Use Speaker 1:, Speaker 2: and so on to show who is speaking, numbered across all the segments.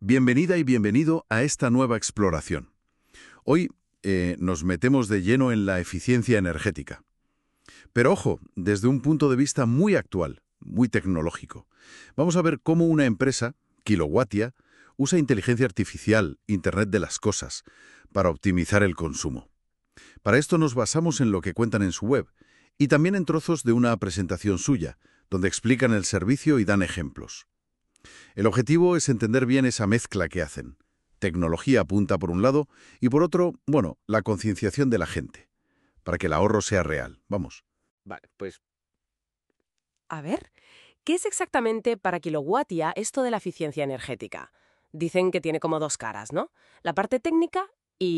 Speaker 1: Bienvenida y bienvenido a esta nueva exploración. Hoy nos metemos de lleno en la eficiencia energética. Pero ojo, desde un punto de vista muy actual, muy tecnológico. Vamos a ver cómo una empresa, Kilowatia, usa inteligencia artificial, Internet de las cosas, para optimizar el consumo. Para esto nos basamos en lo que cuentan en su web y también en trozos de una presentación suya, donde explican el servicio y dan ejemplos. El objetivo es entender bien esa mezcla que hacen. Tecnología punta por un lado y por otro, bueno, la concienciación de la gente, para que el ahorro sea real. Vamos.
Speaker 2: Vale, pues
Speaker 3: A ver, ¿qué es exactamente para Kilowatia esto de la eficiencia energética? Dicen que tiene como dos caras, ¿no? La parte técnica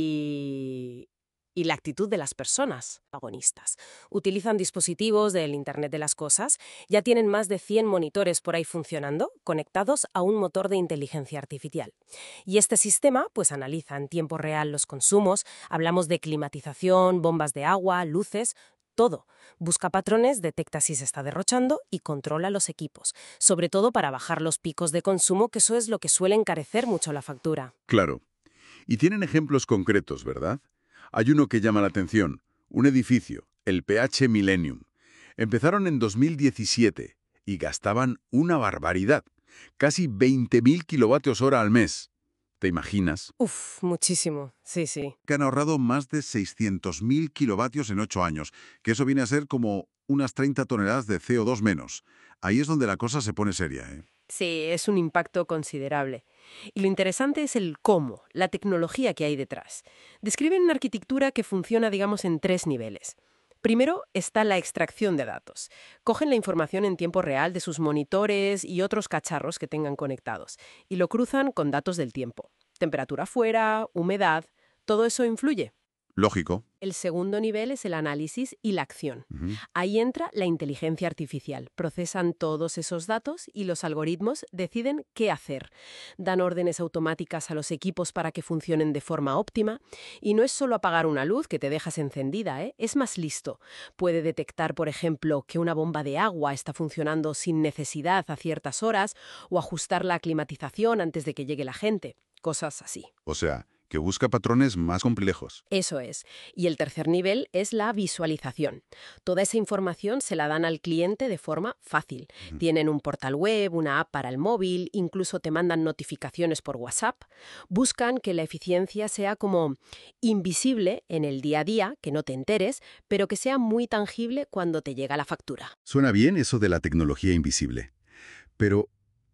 Speaker 3: y la actitud de las personas agonistas. Utilizan dispositivos del Internet de las cosas, ya tienen más de 100 monitores por ahí funcionando, conectados a un motor de inteligencia artificial. Y este sistema, pues analiza en tiempo real los consumos, hablamos de climatización, bombas de agua, luces, todo. Busca patrones, detecta si se está derrochando y controla los equipos, sobre todo para bajar los picos de consumo, que eso es lo que suele encarecer mucho la factura.
Speaker 1: Claro. Y tienen ejemplos concretos, ¿verdad? Hay uno que llama la atención, un edificio, el PH Millennium. Empezaron en 2017 y gastaban una barbaridad, casi 20.000 kilovatios hora al mes. ¿Te imaginas?
Speaker 3: Uf, muchísimo. Sí, sí.
Speaker 4: Que han ahorrado más de 600.000 kilovatios en 8 años, que eso viene a ser como unas 30 toneladas de CO2 menos. Ahí es donde la cosa se pone seria, ¿eh?
Speaker 3: Sí, es un impacto considerable. Y lo interesante es el cómo, la tecnología que hay detrás. Describen una arquitectura que funciona, digamos, en 3 niveles. Primero está la extracción de datos. Cogen la información en tiempo real de sus monitores y otros cacharros que tengan conectados y lo cruzan con datos del tiempo. Temperatura fuera, humedad, todo eso influye.
Speaker 4: Lógico.
Speaker 3: El segundo nivel es el análisis y la acción.
Speaker 4: Ujú.
Speaker 3: Ahí entra la inteligencia artificial. Procesan todos esos datos y los algoritmos deciden qué hacer. Dan órdenes automáticas a los equipos para que funcionen de forma óptima. Y no es solo apagar una luz que te dejas encendida, ¿eh? Es más listo. Puede detectar, por ejemplo, que una bomba de agua está funcionando sin necesidad a ciertas horas o ajustar la climatización antes de que llegue la gente. Cosas así.
Speaker 4: O sea, que busca patrones más complejos.
Speaker 3: Eso es. Y el tercer nivel es la visualización. Toda esa información se la dan al cliente de forma fácil. Tienen un portal web, una app para el móvil, incluso te mandan notificaciones por WhatsApp. Buscan que la eficiencia sea como invisible en el día a día, que no te enteres, pero que sea muy tangible cuando te llega la factura.
Speaker 1: Suena bien eso de la tecnología invisible. Pero,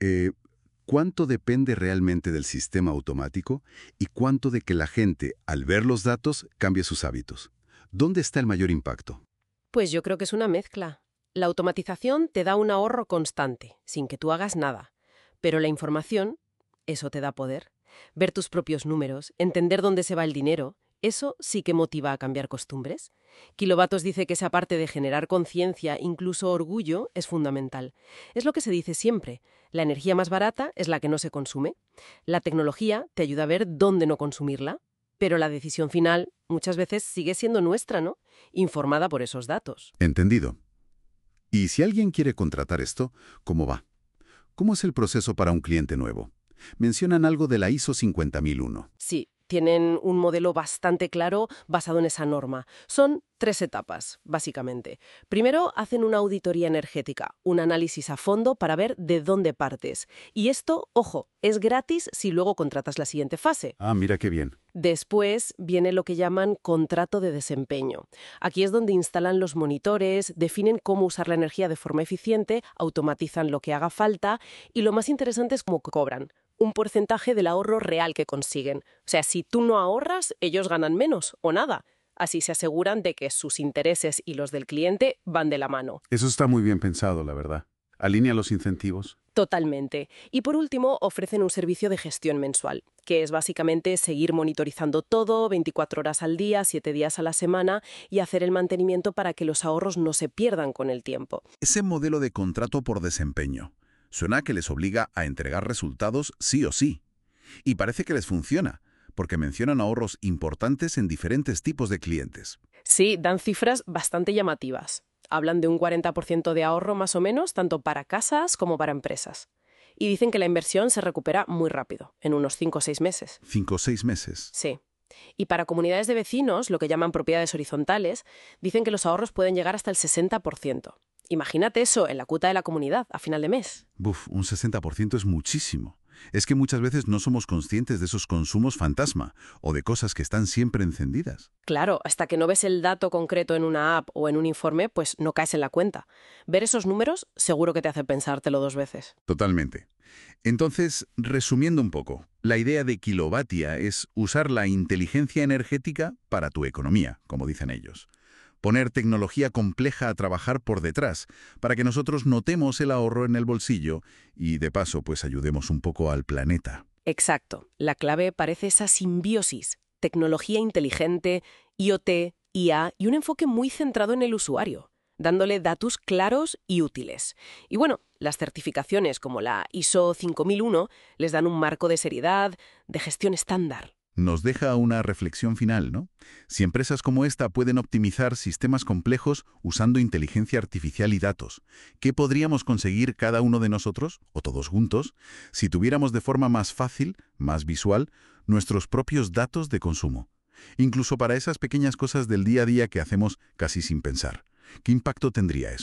Speaker 1: ¿cuánto depende realmente del sistema automático y cuánto de que la gente, al ver los datos, cambie sus hábitos? ¿Dónde está el mayor impacto?
Speaker 3: Pues yo creo que es una mezcla. La automatización te da un ahorro constante, sin que tú hagas nada. Pero la información, eso te da poder. Ver tus propios números, entender dónde se va el dinero, eso sí que motiva a cambiar costumbres. Kilovatos dice que esa parte de generar conciencia, incluso orgullo, es fundamental. Es lo que se dice siempre. La energía más barata es la que no se consume. La tecnología te ayuda a ver dónde no consumirla, pero la decisión final muchas veces sigue siendo nuestra, ¿no? Informada por esos datos.
Speaker 1: Entendido. Y si alguien quiere contratar esto, ¿cómo va? ¿Cómo es el proceso para un cliente nuevo? Mencionan algo de la ISO 50001.
Speaker 3: Sí, tienen un modelo bastante claro basado en esa norma. Son 3 etapas, básicamente. Primero, hacen una auditoría energética, un análisis a fondo para ver de dónde partes. Y esto, ojo, es gratis si luego contratas la siguiente fase.
Speaker 1: Ah, mira qué bien.
Speaker 3: Después viene lo que llaman contrato de desempeño. Aquí es donde instalan los monitores, definen cómo usar la energía de forma eficiente, automatizan lo que haga falta y lo más interesante es cómo cobran. Un porcentaje del ahorro real que consiguen. O sea, si tú no ahorras, ellos ganan menos o nada. Así se aseguran de que sus intereses y los del cliente van de la mano.
Speaker 1: Eso está muy bien pensado, la verdad. Alinea los incentivos.
Speaker 3: Totalmente. Y por último, ofrecen un servicio de gestión mensual, que es básicamente seguir monitorizando todo 24 horas al día, 7 días a la semana y hacer el mantenimiento para que los ahorros no se pierdan con el tiempo.
Speaker 4: Ese modelo de contrato por desempeño suena a que les obliga a entregar resultados sí o sí. Y parece que les funciona, porque mencionan ahorros importantes en diferentes tipos de clientes.
Speaker 3: Sí, dan cifras bastante llamativas. Hablan de un 40% de ahorro más o menos, tanto para casas como para empresas. Y dicen que la inversión se recupera muy rápido, en unos 5 o 6 meses.
Speaker 4: 5 o 6 meses.
Speaker 3: Sí. Y para comunidades de vecinos, lo que llaman propiedades horizontales, dicen que los ahorros pueden llegar hasta el 60%. Imagínate eso en la cuota de la comunidad a final de mes.
Speaker 4: Buf, un 60% es muchísimo. Es que muchas veces no somos conscientes de esos consumos fantasma o de cosas que están siempre encendidas.
Speaker 3: Claro, hasta que no ves el dato concreto en una app o en un informe, pues no caes en la cuenta. Ver esos números seguro que te hace pensártelo 2 veces.
Speaker 4: Totalmente. Entonces, resumiendo un poco, la idea de Kilovatia es usar la inteligencia energética para tu economía, como dicen ellos. Poner tecnología compleja a trabajar por detrás, para que nosotros notemos el ahorro en el bolsillo y, de paso, pues ayudemos un poco al planeta.
Speaker 3: Exacto. La clave parece esa simbiosis. Tecnología inteligente, IoT, IA y un enfoque muy centrado en el usuario, dándole datos claros y útiles. Y bueno, las certificaciones como la ISO 5001 les dan un marco de seriedad, de gestión estándar.
Speaker 4: Nos deja una reflexión final, ¿no? Si empresas como esta pueden optimizar sistemas complejos usando inteligencia artificial y datos, ¿qué podríamos conseguir cada uno de nosotros, o todos juntos, si tuviéramos de forma más fácil, más visual, nuestros propios datos de consumo? Incluso para esas pequeñas cosas del día a día que hacemos casi sin pensar. ¿Qué impacto tendría eso?